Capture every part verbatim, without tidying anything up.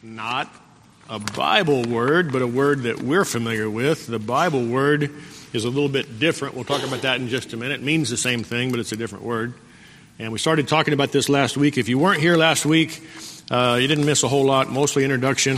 not a Bible word, but a word that we're familiar with. The Bible word is a little bit different. We'll talk about that in just a minute. It means the same thing, but it's a different word. And we started talking about this last week. If you weren't here last week, uh, you didn't miss a whole lot, mostly introduction.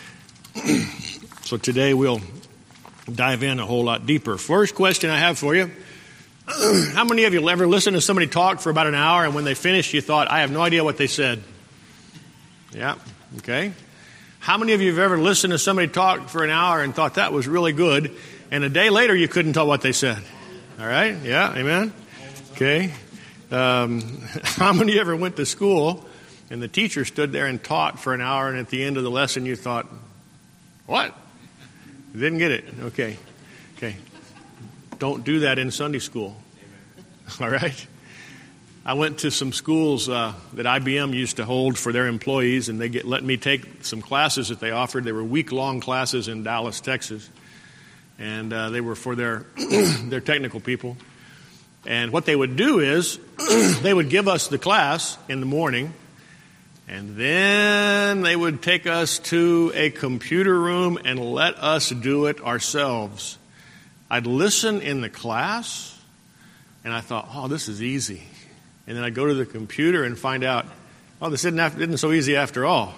So today we'll dive in a whole lot deeper. First question I have for you. How many of you ever listened to somebody talk for about an hour and when they finished you thought, I have no idea what they said? Yeah, okay. How many of you have ever listened to somebody talk for an hour and thought that was really good and a day later you couldn't tell what they said? All right, yeah, amen? Okay. Um, how many of you ever went to school and the teacher stood there and taught for an hour and at the end of the lesson you thought, what? Didn't get it. Okay, okay. Don't do that in Sunday school. All right? I went to some schools uh, that I B M used to hold for their employees, and they get, let me take some classes that they offered. They were week-long classes in Dallas, Texas, and uh, they were for their their technical people. And what they would do is they would give us the class in the morning, and then they would take us to a computer room and let us do it ourselves. I'd listen in the class, and I thought, oh, this is easy. And then I'd go to the computer and find out, oh, this isn't, after, isn't so easy after all.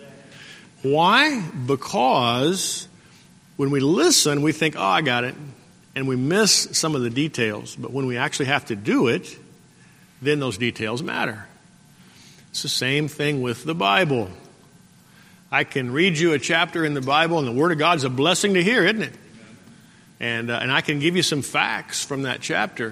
Why? Because when we listen, we think, oh, I got it. And we miss some of the details. But when we actually have to do it, then those details matter. It's the same thing with the Bible. I can read you a chapter in the Bible, and the Word of God is a blessing to hear, isn't it? And, uh, and I can give you some facts from that chapter.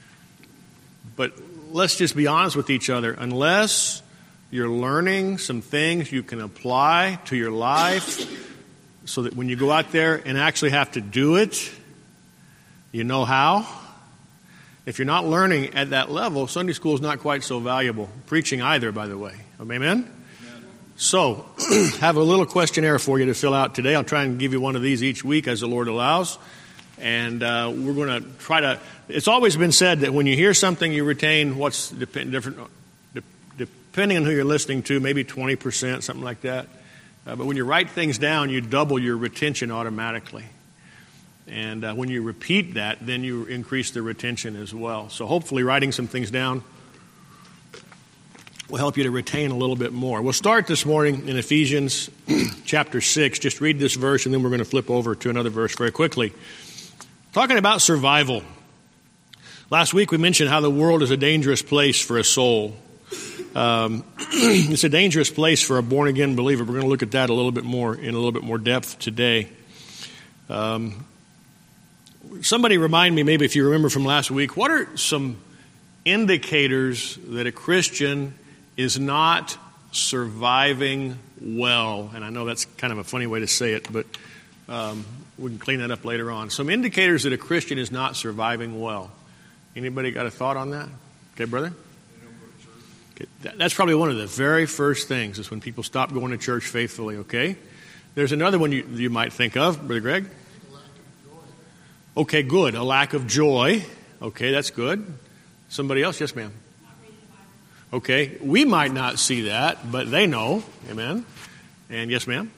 But let's just be honest with each other. Unless you're learning some things you can apply to your life so that when you go out there and actually have to do it, you know how. If you're not learning at that level, Sunday school is not quite so valuable. Preaching either, by the way. Amen? Amen. So, have a little questionnaire for you to fill out today. I'll try and give you one of these each week as the Lord allows. And uh, we're going to try to, it's always been said that when you hear something, you retain what's dep- different, de- depending on who you're listening to, maybe twenty percent, something like that. Uh, but when you write things down, you double your retention automatically. And uh, when you repeat that, then you increase the retention as well. So hopefully writing some things down will help you to retain a little bit more. We'll start this morning in Ephesians chapter six. Just read this verse, and then we're going to flip over to another verse very quickly. Talking about survival. Last week we mentioned how the world is a dangerous place for a soul. Um, it's a dangerous place for a born-again believer. We're going to look at that a little bit more in a little bit more depth today. Um, somebody remind me, maybe if you remember from last week, what are some indicators that a Christian is not surviving well? And I know that's kind of a funny way to say it, but um, we can clean that up later on. Some indicators that a Christian is not surviving well. Anybody got a thought on that? Okay, brother? Okay. That's probably one of the very first things is when people stop going to church faithfully, okay? There's another one you, you might think of, Brother Greg. Okay, good. A lack of joy. Okay, that's good. Somebody else? Yes, ma'am. Okay, we might not see that, but they know. Amen. And yes, ma'am.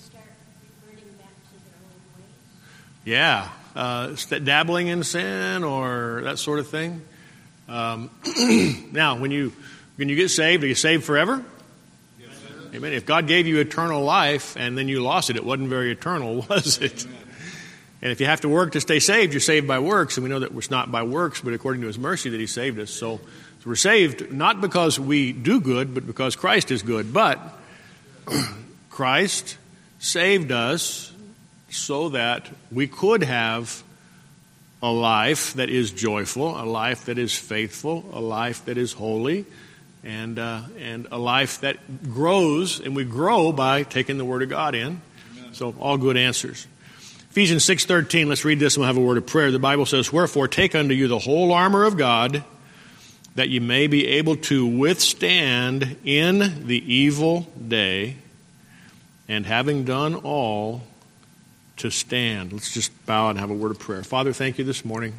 Yeah, uh, dabbling in sin or that sort of thing. Um, now, when you when you get saved, are you saved forever? Yes, sir. Amen. If God gave you eternal life and then you lost it, it wasn't very eternal, was it? Amen. And if you have to work to stay saved, you're saved by works. And we know that it's not by works, but according to His mercy that He saved us. So, so we're saved not because we do good, but because Christ is good. But Christ saved us so that we could have a life that is joyful, a life that is faithful, a life that is holy, and uh, and a life that grows, and we grow by taking the Word of God in. Amen. So all good answers. Ephesians six thirteen, let's read this and we'll have a word of prayer. The Bible says, wherefore take unto you the whole armor of God, that you may be able to withstand in the evil day, and having done all, to stand. Let's just bow and have a word of prayer. Father, thank you this morning.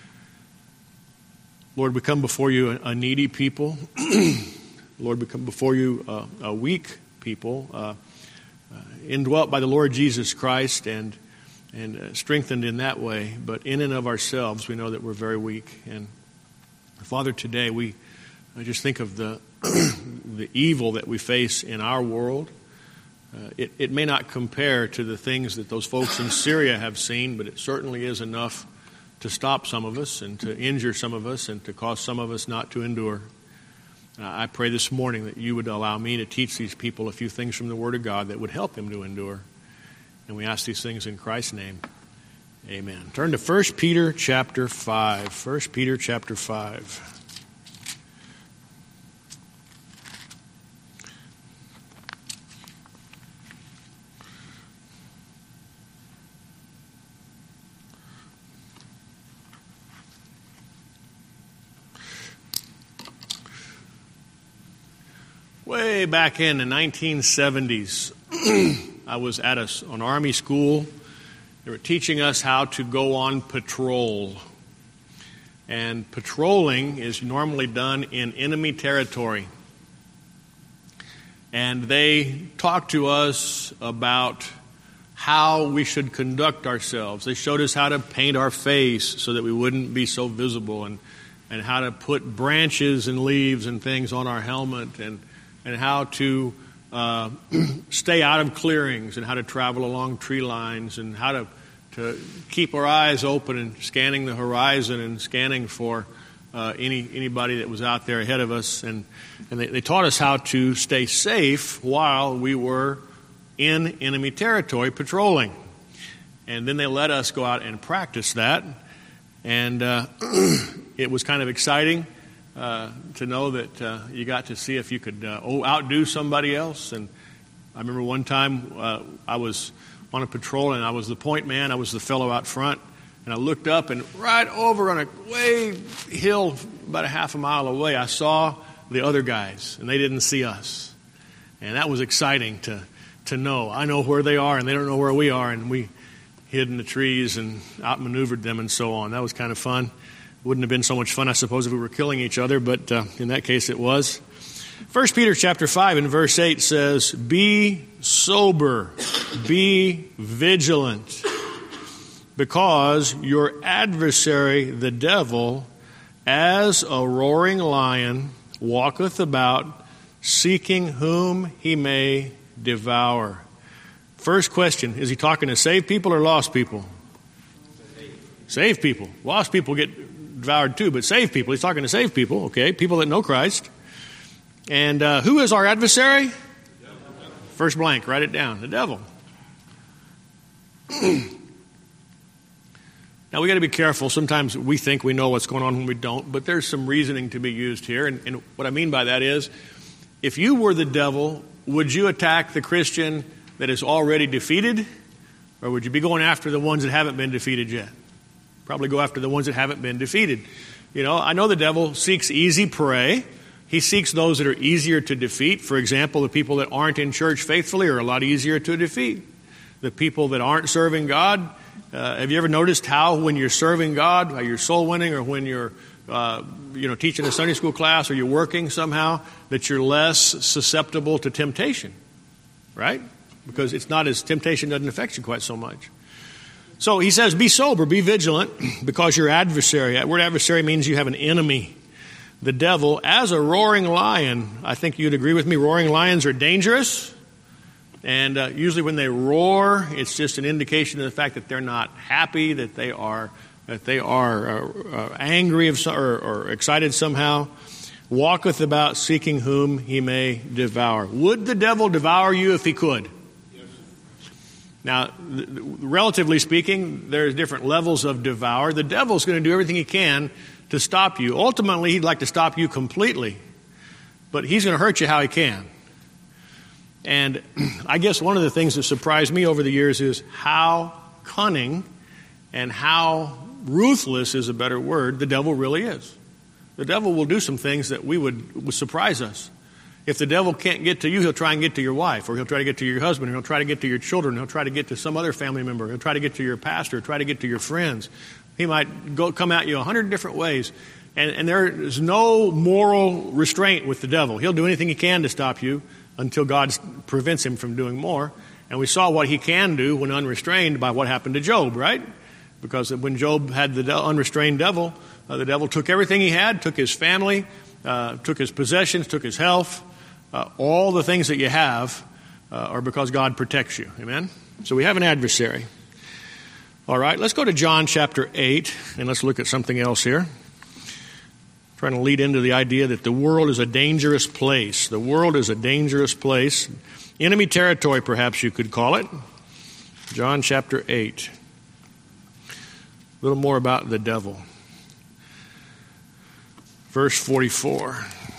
Lord, we come before you a needy people. Lord, we come before you a, a weak people, uh, uh, indwelt by the Lord Jesus Christ and and uh, strengthened in that way. But in and of ourselves, we know that we're very weak. And Father, today we I just think of the the evil that we face in our world. Uh, it, it may not compare to the things that those folks in Syria have seen, but it certainly is enough to stop some of us and to injure some of us and to cause some of us not to endure. Uh, I pray this morning that you would allow me to teach these people a few things from the Word of God that would help them to endure. And we ask these things in Christ's name. Amen. Turn to First Peter chapter five. First Peter chapter five. Way back in the nineteen seventies, I was at a, an Army school. They were teaching us how to go on patrol. And patrolling is normally done in enemy territory. And they talked to us about how we should conduct ourselves. They showed us how to paint our face so that we wouldn't be so visible, and, and how to put branches and leaves and things on our helmet, and and how to uh, stay out of clearings, and how to travel along tree lines, and how to, to keep our eyes open and scanning the horizon and scanning for uh, any anybody that was out there ahead of us. And, and they, they taught us how to stay safe while we were in enemy territory patrolling. And then they let us go out and practice that. And uh, it was kind of exciting. Uh, to know that uh, you got to see if you could uh, outdo somebody else. And I remember one time uh, I was on a patrol, and I was the point man. I was the fellow out front. And I looked up, and right over on a way hill about a half a mile away, I saw the other guys, and they didn't see us. And that was exciting to, to know. I know where they are, and they don't know where we are, and we hid in the trees and outmaneuvered them and so on. That was kind of fun. Wouldn't have been so much fun, I suppose, if we were killing each other, but uh, in that case it was. First Peter chapter five and verse eight says, "Be sober, be vigilant, because your adversary, the devil, as a roaring lion, walketh about, seeking whom he may devour." First question, is he talking to saved people or lost people? Saved people. Lost people get devoured too, but saved people. He's talking to saved people, okay, people that know Christ. And uh, who is our adversary? First blank, write it down. The devil. Now, we got to be careful. Sometimes we think we know what's going on when we don't, but there's some reasoning to be used here. And, and what I mean by that is, if you were the devil, would you attack the Christian that is already defeated? Or would you be going after the ones that haven't been defeated yet? Probably go after the ones that haven't been defeated. You know, I know the devil seeks easy prey. He seeks those that are easier to defeat. For example, the people that aren't in church faithfully are a lot easier to defeat. The people that aren't serving God, uh, have you ever noticed how when you're serving God, how you're soul winning, or when you're uh, you know, teaching a Sunday school class, or you're working somehow, that you're less susceptible to temptation, right? Because it's not as, temptation doesn't affect you quite so much. So he says, be sober, be vigilant, because your adversary, that word adversary means you have an enemy. The devil, as a roaring lion, I think you'd agree with me, roaring lions are dangerous. And uh, usually when they roar, it's just an indication of the fact that they're not happy, that they are that they are uh, uh, angry of some, or, or excited somehow. Walketh about, seeking whom he may devour. Would the devil devour you if he could? Now, relatively speaking, there's different levels of devour. The devil's going to do everything he can to stop you. Ultimately, he'd like to stop you completely, but he's going to hurt you how he can. And I guess one of the things that surprised me over the years is how cunning and how ruthless is a better word the devil really is. The devil will do some things that we would, would surprise us. If the devil can't get to you, he'll try and get to your wife, or he'll try to get to your husband, or he'll try to get to your children, he'll try to get to some other family member, he'll try to get to your pastor, try to get to your friends. He might go come at you a hundred different ways, and, and there is no moral restraint with the devil. He'll do anything he can to stop you until God prevents him from doing more. And we saw what he can do when unrestrained by what happened to Job, right? Because when Job had the unrestrained devil, uh, the devil took everything he had, took his family, uh, took his possessions, took his health. Uh, all the things that you have uh, are because God protects you. Amen? So we have an adversary. All right, let's go to John chapter eight, and let's look at something else here. Trying to lead into the idea that the world is a dangerous place. The world is a dangerous place. Enemy territory, perhaps you could call it. John chapter eight. A little more about the devil. Verse forty-four.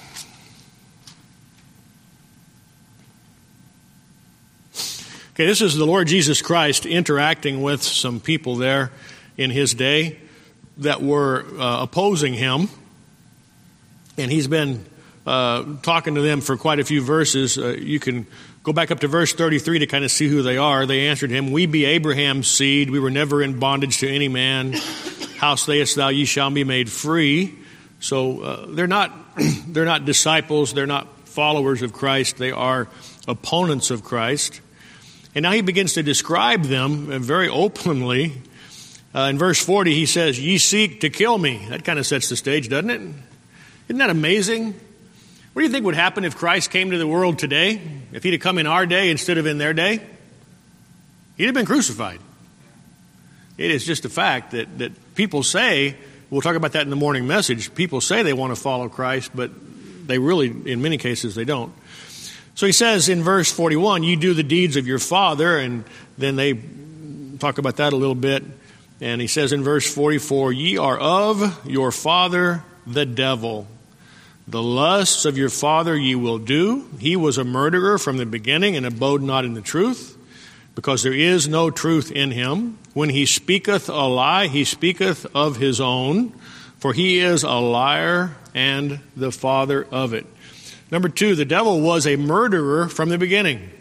Okay, this is the Lord Jesus Christ interacting with some people there in his day that were uh, opposing him. And he's been uh, talking to them for quite a few verses. Uh, you can go back up to verse thirty-three to kind of see who they are. They answered him, "We be Abraham's seed. We were never in bondage to any man. How sayest thou, ye shall be made free?" So uh, they're not they're not disciples. They're not followers of Christ. They are opponents of Christ. And now he begins to describe them very openly. Uh, in verse forty, he says, "Ye seek to kill me." That kind of sets the stage, doesn't it? Isn't that amazing? What do you think would happen if Christ came to the world today? If he'd have come in our day instead of in their day? He'd have been crucified. It is just a fact that, that people say, we'll talk about that in the morning message, people say they want to follow Christ, but they really, in many cases, they don't. So he says in verse forty-one, "You do the deeds of your father," and then they talk about that a little bit. And he says in verse forty-four, "Ye are of your father the devil. The lusts of your father ye will do. He was a murderer from the beginning and abode not in the truth, because there is no truth in him. When he speaketh a lie, he speaketh of his own, for he is a liar and the father of it." Number two, the devil was a murderer from the beginning.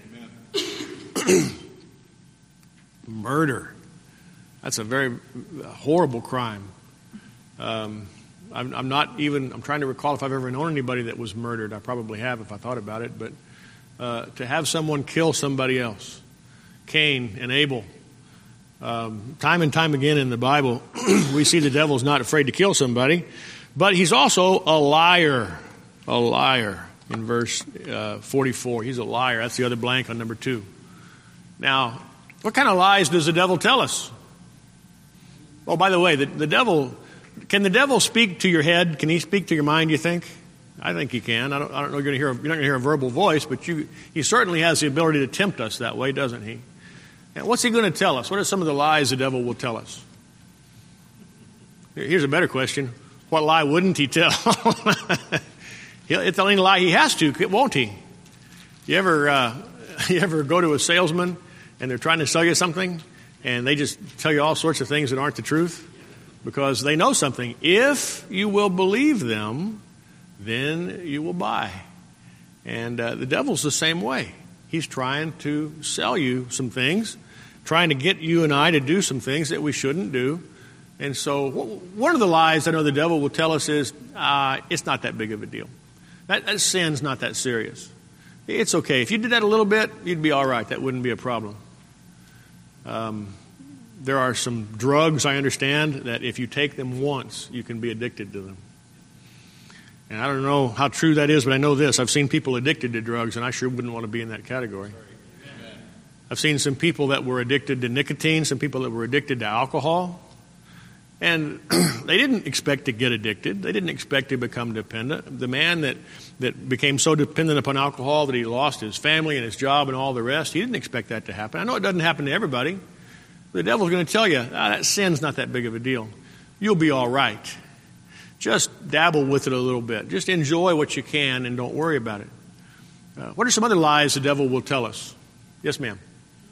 Murder. That's a very horrible crime. Um, I'm, I'm not even, I'm trying to recall if I've ever known anybody that was murdered. I probably have if I thought about it. But uh, to have someone kill somebody else, Cain and Abel, um, time and time again in the Bible, we see the devil's not afraid to kill somebody. But he's also a liar. A liar. In verse uh, forty-four, he's a liar. That's the other blank on number two. Now, what kind of lies does the devil tell us? Oh, by the way, the, the devil, can the devil speak to your head? Can he speak to your mind, you think? I think he can. I don't, I don't know you're going to hear, you're not going to hear a verbal voice, but you, he certainly has the ability to tempt us that way, doesn't he? And what's he going to tell us? What are some of the lies the devil will tell us? Here's a better question. What lie wouldn't he tell? It's the only lie he has to, won't he? You ever uh, you ever go to a salesman and they're trying to sell you something and they just tell you all sorts of things that aren't the truth because they know something. If you will believe them, then you will buy. And uh, the devil's the same way. He's trying to sell you some things, trying to get you and I to do some things that we shouldn't do. And so one of the lies I know the devil will tell us is, uh, it's not that big of a deal. That, that sin's not that serious. It's okay. If you did that a little bit, you'd be all right. That wouldn't be a problem. Um, there are some drugs, I understand, that if you take them once, you can be addicted to them. And I don't know how true that is, but I know this. I've seen people addicted to drugs, and I sure wouldn't want to be in that category. I've seen some people that were addicted to nicotine, some people that were addicted to alcohol. And they didn't expect to get addicted. They didn't expect to become dependent. The man that, that became so dependent upon alcohol that he lost his family and his job and all the rest, he didn't expect that to happen. I know it doesn't happen to everybody. The devil's going to tell you, ah, that sin's not that big of a deal. You'll be all right. Just dabble with it a little bit. Just enjoy what you can and don't worry about it. Uh, what are some other lies the devil will tell us? Yes, ma'am.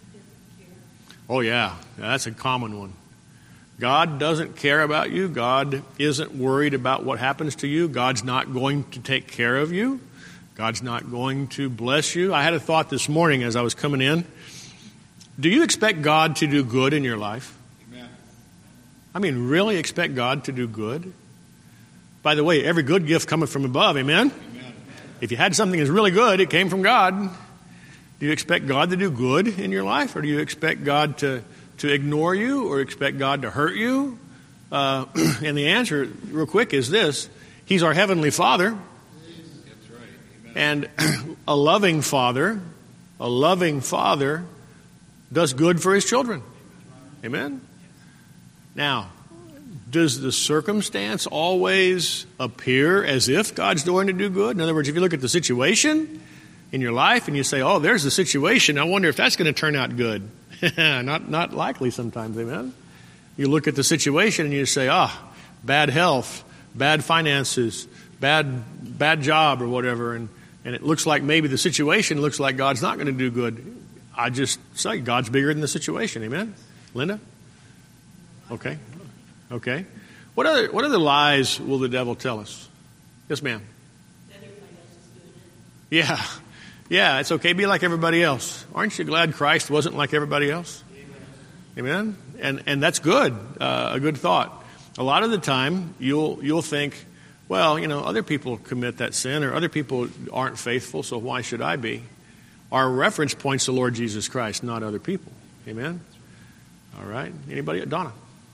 Oh, yeah. yeah that's a common one. God doesn't care about you. God isn't worried about what happens to you. God's not going to take care of you. God's not going to bless you. I had a thought this morning as I was coming in. Do you expect God to do good in your life? Amen. I mean, really expect God to do good? By the way, every good gift cometh from above, amen? Amen? If you had something that's really good, it came from God. Do you expect God to do good in your life, or do you expect God to, to ignore you, or expect God to hurt you? Uh, and the answer, real quick, is this. He's our Heavenly Father. That's right. Amen. And a loving Father, a loving Father does good for His children. Amen? Now, does the circumstance always appear as if God's going to do good? In other words, if you look at the situation in your life and you say, oh, there's the situation, I wonder if that's going to turn out good. not not likely sometimes, amen? You look at the situation and you say, ah, bad health, bad finances, bad bad job or whatever, and, and it looks like maybe the situation looks like God's not going to do good. I just say God's bigger than the situation, amen? Linda? Okay. Okay. What other what other lies will the devil tell us? Yes, ma'am. That everybody else is doing it. Yeah. Yeah, it's okay. Be like everybody else. Aren't you glad Christ wasn't like everybody else? Amen. Amen? And and that's good. Uh, a good thought. A lot of the time, you'll you'll think, well, you know, other people commit that sin, or other people aren't faithful, so why should I be? Our reference points to Lord Jesus Christ, not other people. Amen? All right. Anybody? Donna?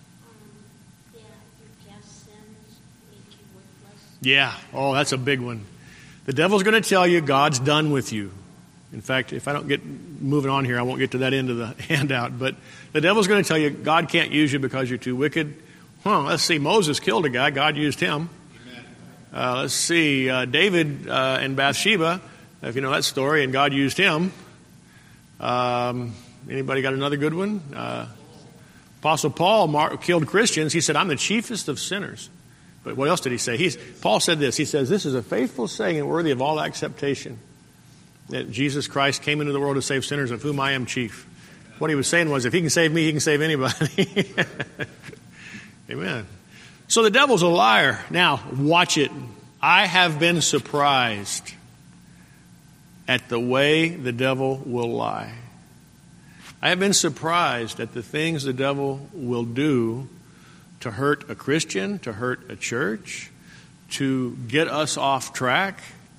Yeah. Oh, that's a big one. The devil's going to tell you God's done with you. In fact, if I don't get moving on here, I won't get to that end of the handout. But the devil's going to tell you God can't use you because you're too wicked. Huh, let's see. Moses killed a guy. God used him. Uh, let's see. Uh, David uh, and Bathsheba, if you know that story, and God used him. Um, anybody got another good one? Uh, Apostle Paul mar- killed Christians. He said, I'm the chiefest of sinners. But what else did he say? He's, Paul said this. He says, this is a faithful saying and worthy of all acceptation, that Jesus Christ came into the world to save sinners, of whom I am chief. What he was saying was, if he can save me, he can save anybody. Amen. So the devil's a liar. Now, watch it. I have been surprised at the way the devil will lie. I have been surprised at the things the devil will do to hurt a Christian, to hurt a church, to get us off track.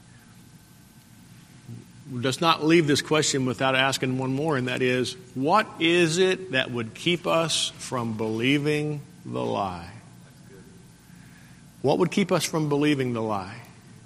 Does not leave this question without asking one more, and that is, what is it that would keep us from believing the lie? What would keep us from believing the lie?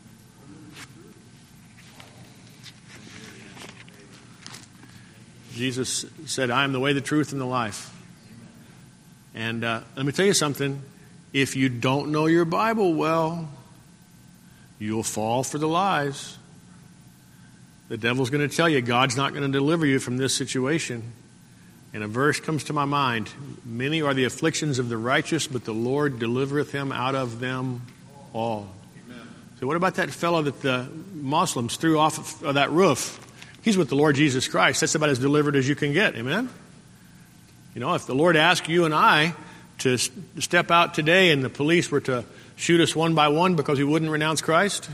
Jesus said, I am the way, the truth, and the life. And uh, let me tell you something. If you don't know your Bible well, you'll fall for the lies. The devil's going to tell you God's not going to deliver you from this situation. And a verse comes to my mind. Many are the afflictions of the righteous, but the Lord delivereth him out of them all. Amen. So what about that fellow that the Muslims threw off of that roof? He's with the Lord Jesus Christ. That's about as delivered as you can get. Amen? You know, if the Lord asked you and I to step out today and the police were to shoot us one by one because we wouldn't renounce Christ,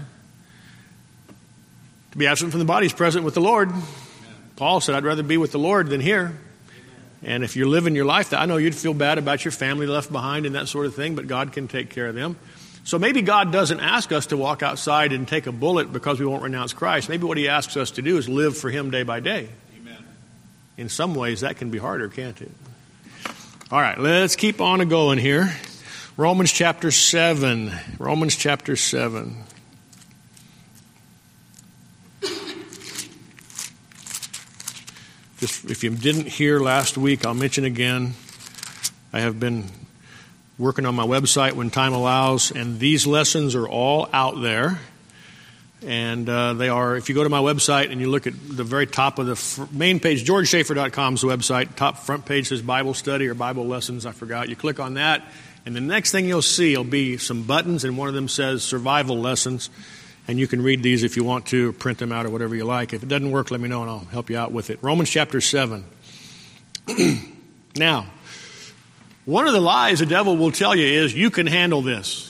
to be absent from the body is present with the Lord. Amen. Paul said, I'd rather be with the Lord than here. Amen. And if you're living your life, I know you'd feel bad about your family left behind and that sort of thing, but God can take care of them. So maybe God doesn't ask us to walk outside and take a bullet because we won't renounce Christ. Maybe what he asks us to do is live for him day by day. Amen. In some ways, that can be harder, can't it? All right, let's keep on going here. Romans chapter seven. Romans chapter seven. Just if you didn't hear last week, I'll mention again. I have been working on my website when time allows, and these lessons are all out there. And uh, they are, if you go to my website and you look at the very top of the f- main page, george schaefer dot com's website, top front page says Bible study or Bible lessons, I forgot. You click on that, and the next thing you'll see will be some buttons, and one of them says survival lessons. And you can read these if you want to, or print them out or whatever you like. If it doesn't work, let me know and I'll help you out with it. Romans chapter seven. Now, one of the lies the devil will tell you is you can handle this.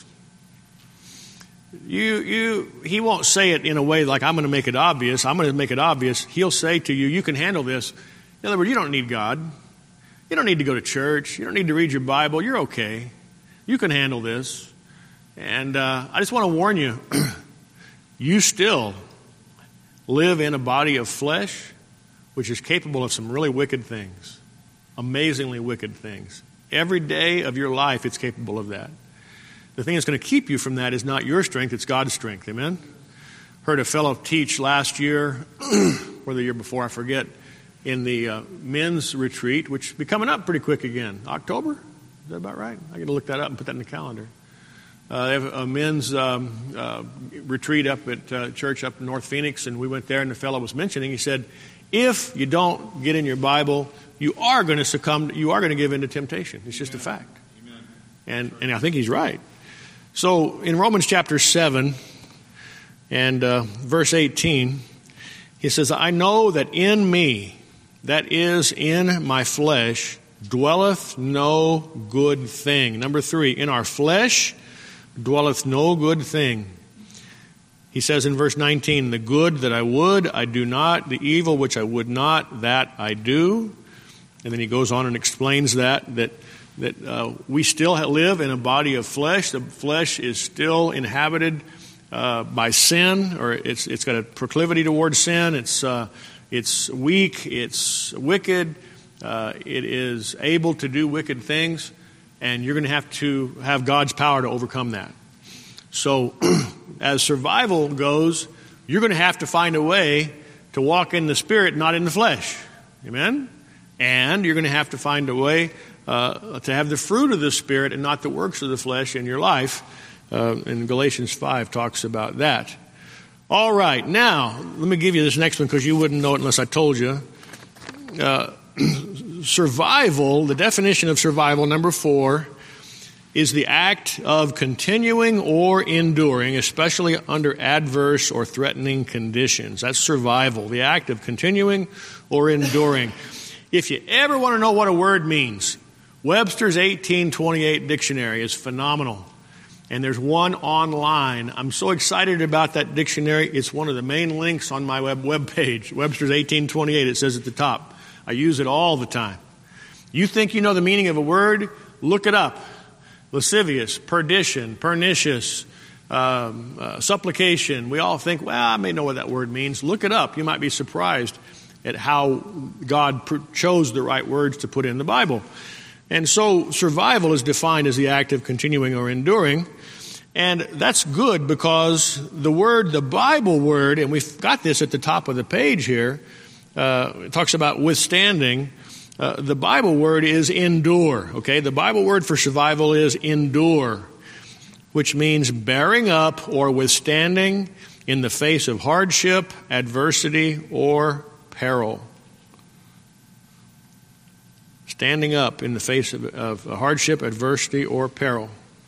You, you, he won't say it in a way like I'm going to make it obvious. I'm going to make it obvious. He'll say to you, you can handle this. In other words, you don't need God. You don't need to go to church. You don't need to read your Bible. You're okay. You can handle this. And uh, I just want to warn you, you still live in a body of flesh. which is capable of some really wicked things, amazingly wicked things. Every day of your life, it's capable of that. The thing that's going to keep you from that is not your strength, it's God's strength. Amen? Heard a fellow teach last year, or the year before, I forget, in the uh, men's retreat, which will be coming up pretty quick again. October? Is that about right? I got to look that up and put that in the calendar. Uh, they have a men's um, uh, retreat up at uh, church up in North Phoenix, and we went there, and the fellow was mentioning, he said, if you don't get in your Bible, you are going to succumb, you are going to give in to temptation. It's just Amen. a fact. Amen. And and I think he's right. So in Romans chapter seven and uh, verse eighteen, he says, I know that in me, that is in my flesh, dwelleth no good thing. Number three, in our flesh dwelleth no good thing. He says in verse nineteen, the good that I would, I do not. The evil which I would not, that I do. And then he goes on and explains that, that, that uh, we still live in a body of flesh. The flesh is still inhabited uh, by sin, or it's it's got a proclivity towards sin. It's uh, it's weak. It's wicked. Uh, it is able to do wicked things, and you're going to have to have God's power to overcome that. So, as survival goes, you're going to have to find a way to walk in the Spirit, not in the flesh. Amen? And you're going to have to find a way uh, to have the fruit of the Spirit and not the works of the flesh in your life. Uh, and Galatians five talks about that. All right, now, let me give you this next one because you wouldn't know it unless I told you. Uh, survival, the definition of survival, number four, is the act of continuing or enduring, especially under adverse or threatening conditions. That's survival, the act of continuing or enduring. If you ever want to know what a word means, Webster's eighteen twenty-eight dictionary is phenomenal. And there's one online. I'm so excited about that dictionary. It's one of the main links on my web, web page. Webster's eighteen twenty-eight, it says at the top. I use it all the time. You think you know the meaning of a word? Look it up. Lascivious, perdition, pernicious, um, uh, supplication. We all think, well, I may know what that word means. Look it up. You might be surprised at how God pr- chose the right words to put in the Bible. And so survival is defined as the act of continuing or enduring. And that's good because the word, the Bible word, and we've got this at the top of the page here, uh, it talks about withstanding. Uh, the Bible word is endure, okay? The Bible word for survival is endure, which means bearing up or withstanding in the face of hardship, adversity, or peril. Standing up in the face of, of hardship, adversity, or peril.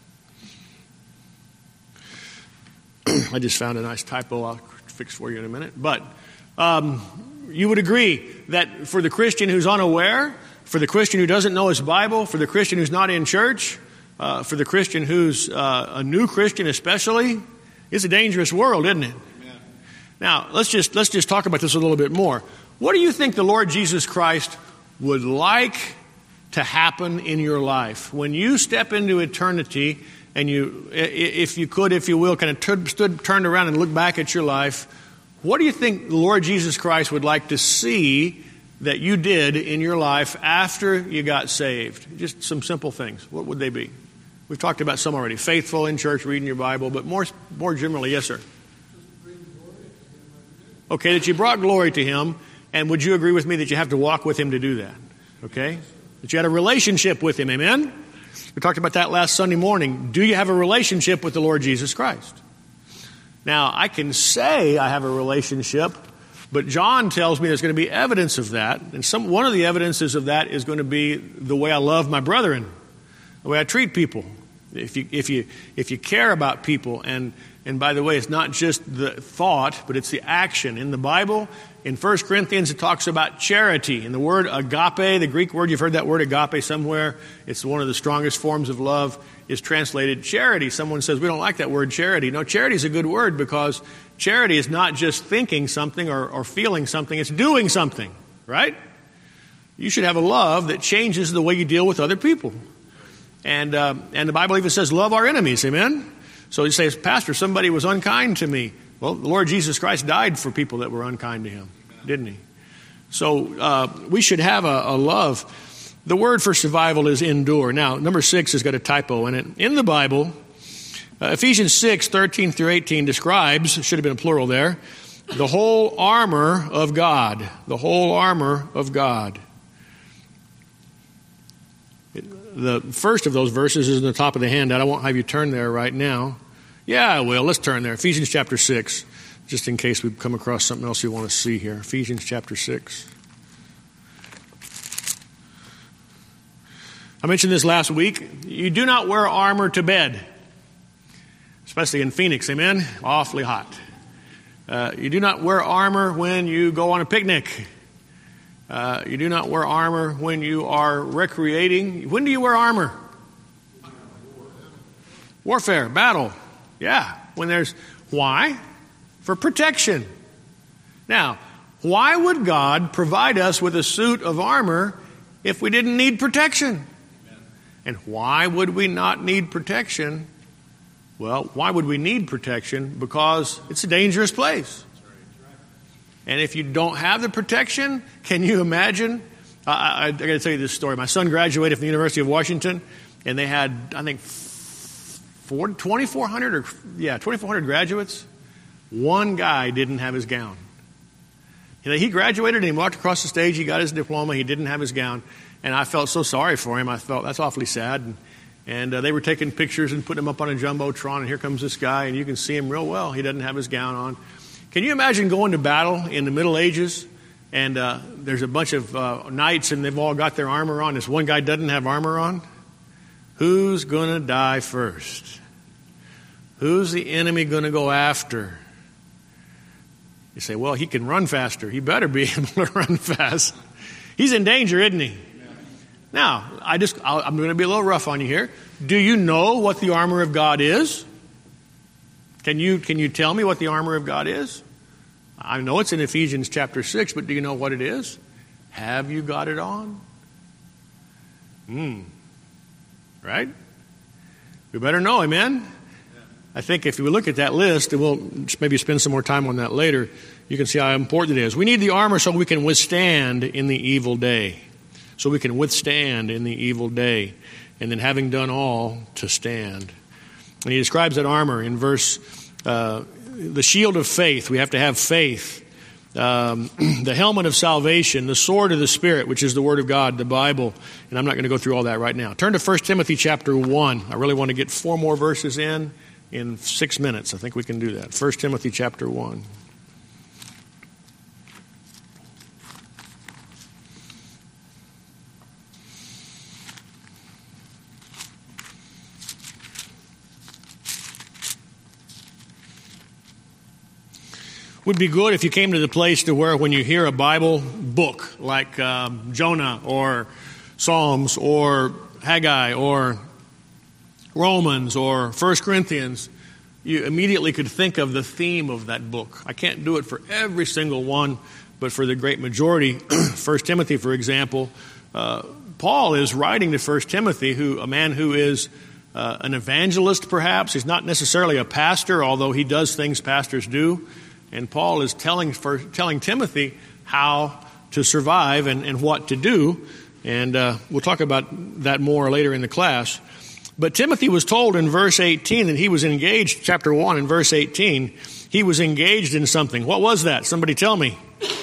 I just found a nice typo I'll fix for you in a minute. But um, you would agree that for the Christian who's unaware, for the Christian who doesn't know his Bible, for the Christian who's not in church, uh, for the Christian who's uh, a new Christian especially, it's a dangerous world, isn't it? Amen. Now, let's just let's just talk about this a little bit more. What do you think the Lord Jesus Christ would like to happen in your life when you step into eternity and you, if you could, if you will, kind of t- stood, turned around and looked back at your life? What do you think the Lord Jesus Christ would like to see that you did in your life after you got saved? Just some simple things. What would they be? We've talked about some already. Faithful in church, reading your Bible, but more, more generally, yes, sir. Okay, that you brought glory to Him. And would you agree with me that you have to walk with Him to do that? Okay? That you had a relationship with Him. Amen? We talked about that last Sunday morning. Do you have a relationship with the Lord Jesus Christ? Now, I can say I have a relationship, but John tells me there's going to be evidence of that. And some one of the evidences of that is going to be the way I love my brethren, the way I treat people. If you if you if you care about people, and and by the way, it's not just the thought, but it's the action. In the Bible, in First Corinthians, it talks about charity. And the word agape, the Greek word, you've heard that word agape somewhere. It's one of the strongest forms of love, is translated charity. Someone says, we don't like that word charity. No, charity is a good word because charity is not just thinking something or, or feeling something. It's doing something, right? You should have a love that changes the way you deal with other people. And uh, and the Bible even says, love our enemies, amen? So you say, Pastor, somebody was unkind to me. Well, the Lord Jesus Christ died for people that were unkind to Him, didn't He? So uh, we should have a, a love. The word for survival is endure. Now, number six has got a typo in it. In the Bible, uh, Ephesians six, thirteen through eighteen describes, should have been a plural there, the whole armor of God. The whole armor of God. The first of those verses is in the top of the handout. I won't have you turn there right now. Yeah, I will. Let's turn there. Ephesians chapter six, just in case we come across something else you want to see here. Ephesians chapter six. I mentioned this last week. You do not wear armor to bed, especially in Phoenix, amen? Awfully hot. Uh, you do not wear armor when you go on a picnic. Uh, you do not wear armor when you are recreating. When do you wear armor? Warfare, battle. Yeah, when there's, why? For protection. Now, why would God provide us with a suit of armor if we didn't need protection? And why would we not need protection? Well, why would we need protection? Because it's a dangerous place. And if you don't have the protection, can you imagine? I, I, I got to tell you this story. My son graduated from the University of Washington, and they had, I think, twenty-four hundred or yeah, twenty-four hundred graduates. One guy didn't have his gown. You know, he graduated and he walked across the stage. He got his diploma. He didn't have his gown, and I felt so sorry for him. I felt that's awfully sad. And, and uh, they were taking pictures and putting him up on a jumbotron. And here comes this guy, and you can see him real well. He doesn't have his gown on. Can you imagine going to battle in the Middle Ages, and uh, there's a bunch of uh, knights, and they've all got their armor on. This one guy doesn't have armor on. Who's going to die first? Who's the enemy going to go after? You say, well, he can run faster. He better be able to run fast. He's in danger, isn't he? Now, I just, I'll, I'm going to be a little rough on you here. Do you know what the armor of God is? Can you, can you tell me what the armor of God is? I know it's in Ephesians chapter six, but do you know what it is? Have you got it on? Hmm. Right? We better know, amen? I think if you look at that list, and we'll maybe spend some more time on that later, you can see how important it is. We need the armor so we can withstand in the evil day. So we can withstand in the evil day. And then having done all, to stand. And he describes that armor in verse, uh, the shield of faith. We have to have faith. Um, the helmet of salvation, the sword of the Spirit, which is the Word of God, the Bible. And I'm not going to go through all that right now. Turn to First Timothy chapter one. I really want to get four more verses in. In six minutes, I think we can do that. First Timothy chapter one. Would be good if you came to the place to where when you hear a Bible book like um, Jonah or Psalms or Haggai or Romans or First Corinthians, you immediately could think of the theme of that book. I can't do it for every single one, but for the great majority, First Timothy, for example, uh, Paul is writing to First Timothy, who a man who is uh, an evangelist, perhaps. He's not necessarily a pastor, although he does things pastors do. And Paul is telling for, telling Timothy how to survive and, and what to do. And uh, we'll talk about that more later in the class. But Timothy was told in verse eighteen that he was engaged, chapter one in verse eighteen, he was engaged in something. What was that? Somebody tell me.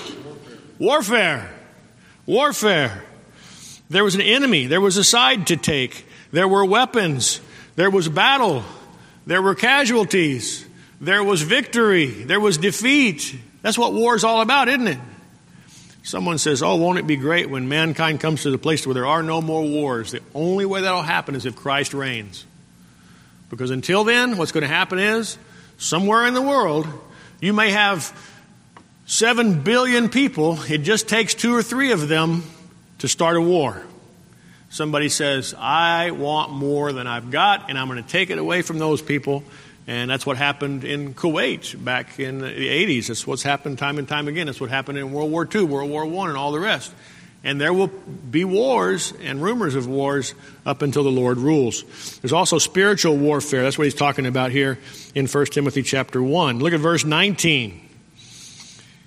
Warfare. Warfare. Warfare. There was an enemy. There was a side to take. There were weapons. There was battle. There were casualties. There was victory. There was defeat. That's what war is all about, isn't it? Someone says, oh, won't it be great when mankind comes to the place where there are no more wars? The only way that will happen is if Christ reigns. Because until then, what's going to happen is, somewhere in the world, you may have seven billion people. It just takes two or three of them to start a war. Somebody says, I want more than I've got, and I'm going to take it away from those people. And that's what happened in Kuwait back in the eighties. That's what's happened time and time again. That's what happened in World War Two, World War One, and all the rest. And there will be wars and rumors of wars up until the Lord rules. There's also spiritual warfare. That's what he's talking about here in First Timothy chapter one. Look at verse nineteen.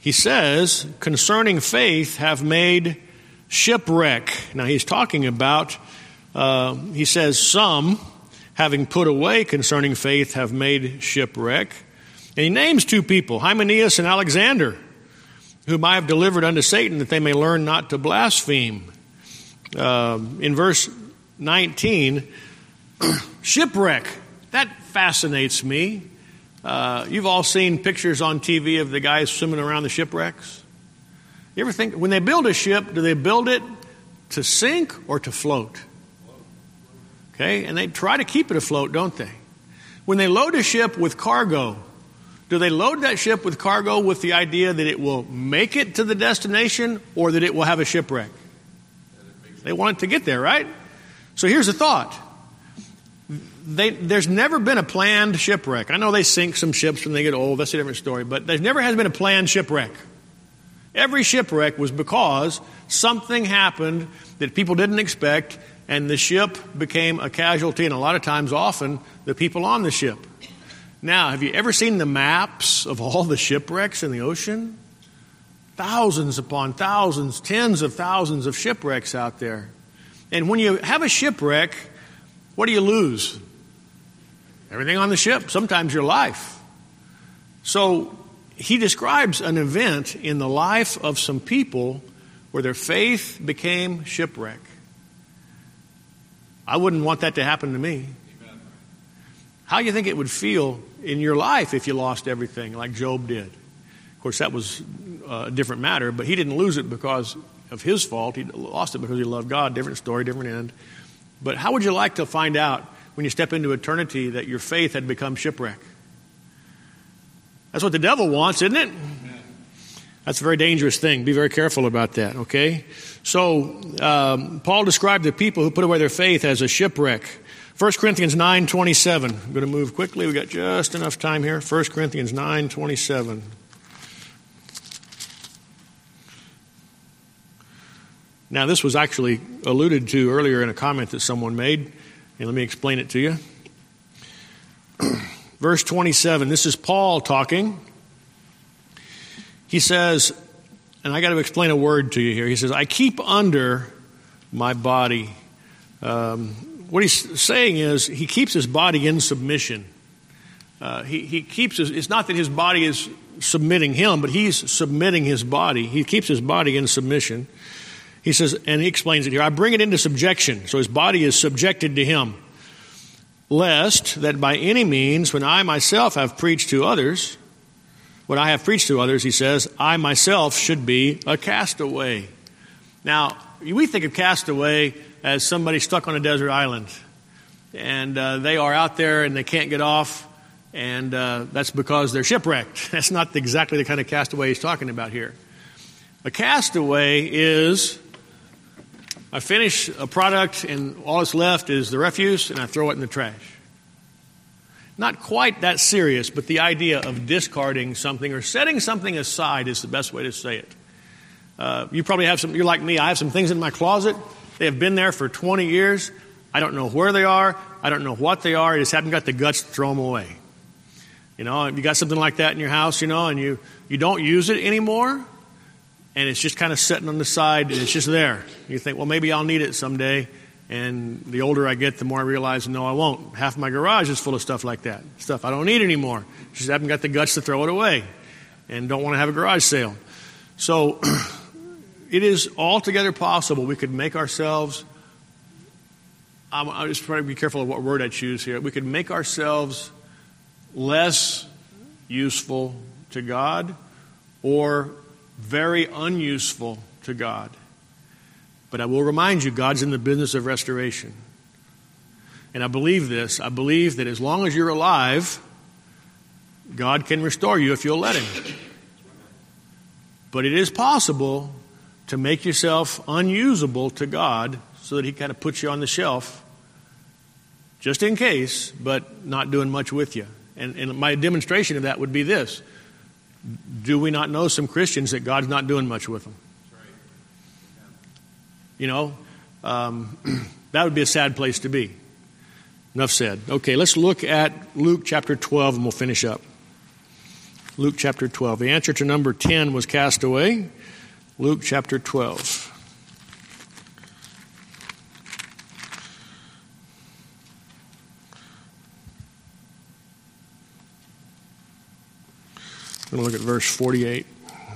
he says, concerning faith have made shipwreck. Now he's talking about, uh, he says, some, having put away concerning faith, have made shipwreck. And he names two people, Hymenaeus and Alexander, whom I have delivered unto Satan, that they may learn not to blaspheme. Uh, in verse nineteen, shipwreck, that fascinates me. Uh, you've all seen pictures on T V of the guys swimming around the shipwrecks. You ever think, when they build a ship, do they build it to sink or to float? Okay, and they try to keep it afloat, don't they? When they load a ship with cargo, do they load that ship with cargo with the idea that it will make it to the destination or that it will have a shipwreck? They want it to get there, right? So here's the thought. They, there's never been a planned shipwreck. I know they sink some ships when they get old. That's a different story. But there never has been a planned shipwreck. Every shipwreck was because something happened that people didn't expect, and the ship became a casualty, and a lot of times, often, the people on the ship. Now, have you ever seen the maps of all the shipwrecks in the ocean? Thousands upon thousands, tens of thousands of shipwrecks out there. And when you have a shipwreck, what do you lose? Everything on the ship, sometimes your life. So he describes an event in the life of some people where their faith became shipwreck. I wouldn't want that to happen to me. Amen. How do you think it would feel in your life if you lost everything like Job did? Of course, that was a different matter, but he didn't lose it because of his fault. He lost it because he loved God. Different story, different end. But how would you like to find out when you step into eternity that your faith had become shipwreck? That's what the devil wants, isn't it? That's a very dangerous thing. Be very careful about that, okay? So, um, Paul described the people who put away their faith as a shipwreck. First Corinthians nine twenty-seven. I'm going to move quickly. We've got just enough time here. First Corinthians nine twenty-seven. Now, this was actually alluded to earlier in a comment that someone made, and let me explain it to you. Verse twenty-seven, this is Paul talking. He says, and I got to explain a word to you here. He says, I keep under my body. Um, what he's saying is he keeps his body in submission. Uh, he, he keeps his, it's not that his body is submitting him, but he's submitting his body. He keeps his body in submission. He says, and he explains it here, I bring it into subjection. So his body is subjected to him. Lest that by any means, when I myself have preached to others, when I have preached to others, he says, I myself should be a castaway. Now, we think of castaway as somebody stuck on a desert island. And uh, they are out there and they can't get off. And uh, that's because they're shipwrecked. That's not exactly the kind of castaway he's talking about here. A castaway is, I finish a product and all that's left is the refuse and I throw it in the trash. Not quite that serious, but the idea of discarding something or setting something aside is the best way to say it. Uh, you probably have some, you're like me, I have some things in my closet. They have been there for twenty years. I don't know where they are. I don't know what they are. I just haven't got the guts to throw them away. You know, you got something like that in your house, you know, and you, you don't use it anymore. And it's just kind of sitting on the side and it's just there. You think, well, maybe I'll need it someday. And the older I get, the more I realize, no, I won't. Half my garage is full of stuff like that. Stuff I don't need anymore. Just haven't got the guts to throw it away. And don't want to have a garage sale. So it is altogether possible we could make ourselves, I'm, I'm just trying to be careful of what word I choose here. We could make ourselves less useful to God or very unuseful to God. But I will remind you, God's in the business of restoration. And I believe this. I believe that as long as you're alive, God can restore you if you'll let Him. But it is possible to make yourself unusable to God so that He kind of puts you on the shelf just in case, but not doing much with you. And, and my demonstration of that would be this. Do we not know some Christians that God's not doing much with them? You know, um, that would be a sad place to be. Enough said. Okay, let's look at Luke chapter twelve and we'll finish up. Luke chapter twelve. The answer to number ten was cast away. Luke chapter twelve. I'm going to look at verse forty-eight.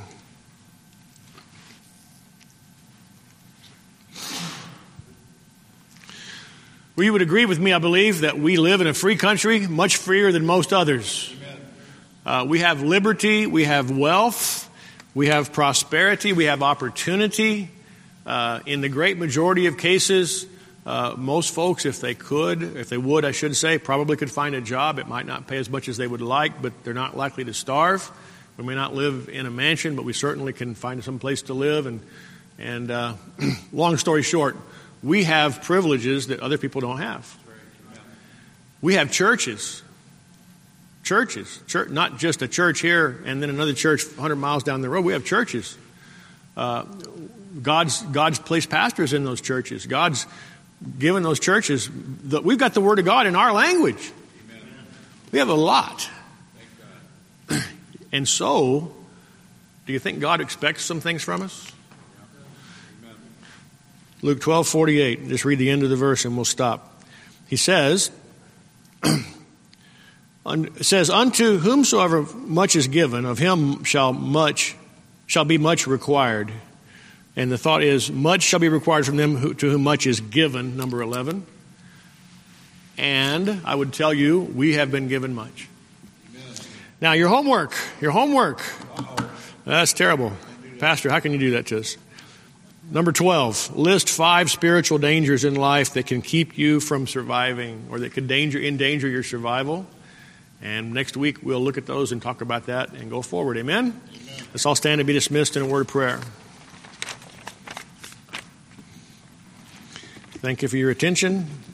Well, you would agree with me, I believe, that we live in a free country, much freer than most others. Uh, we have liberty, we have wealth, we have prosperity, we have opportunity. Uh, in the great majority of cases, uh, most folks, if they could, if they would, I should say, probably could find a job. It might not pay as much as they would like, but they're not likely to starve. We may not live in a mansion, but we certainly can find some place to live. And, and uh, long story short, we have privileges that other people don't have. We have churches. Churches. Church, not just a church here and then another church one hundred miles down the road. We have churches. Uh, God's God's placed pastors in those churches. God's given those churches. The, we've got the Word of God in our language. Amen. We have a lot. And so, do you think God expects some things from us? Luke twelve forty-eight. Just read the end of the verse and we'll stop. He says, it says, unto whomsoever much is given, of him shall much shall be much required. And the thought is, much shall be required from them who, to whom much is given, number eleven. And I would tell you, we have been given much. Amen. Now, your homework, your homework. Uh-oh. That's terrible. Pastor, how can you do that to us? Number twelve, list five spiritual dangers in life that can keep you from surviving or that could danger, endanger your survival. And next week we'll look at those and talk about that and go forward. Amen? Amen. Let's all stand and be dismissed in a word of prayer. Thank you for your attention.